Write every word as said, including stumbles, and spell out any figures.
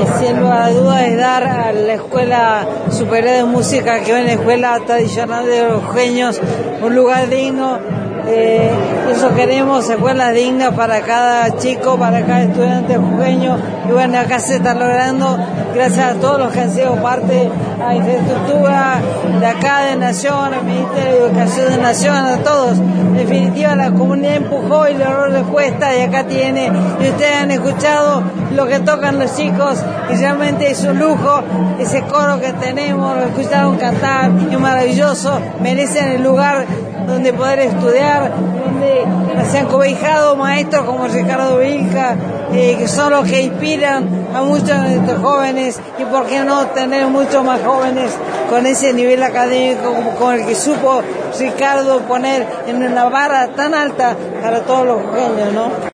eh, sin lugar a dudas es dar a la Escuela Superior de Música, que es una escuela tradicional de los jujeños, un lugar digno. Eh, eso queremos, escuelas dignas para cada chico, para cada estudiante jujeño, y bueno, acá se está logrando gracias a todos los que han sido parte a infraestructura de acá de Nación, al Ministerio de Educación de Nación, a todos. En definitiva, la comunidad empujó y logró respuesta, y acá tiene, y ustedes han escuchado lo que tocan los chicos, y realmente es un lujo ese coro que tenemos, lo escucharon cantar, es maravilloso, merecen el lugar donde poder estudiar, donde se han cobijado maestros como Ricardo Vilca, eh, que son los que inspiran a muchos de nuestros jóvenes, y por qué no tener muchos más jóvenes con ese nivel académico como con el que supo Ricardo poner en una vara tan alta para todos los jujeños, ¿no?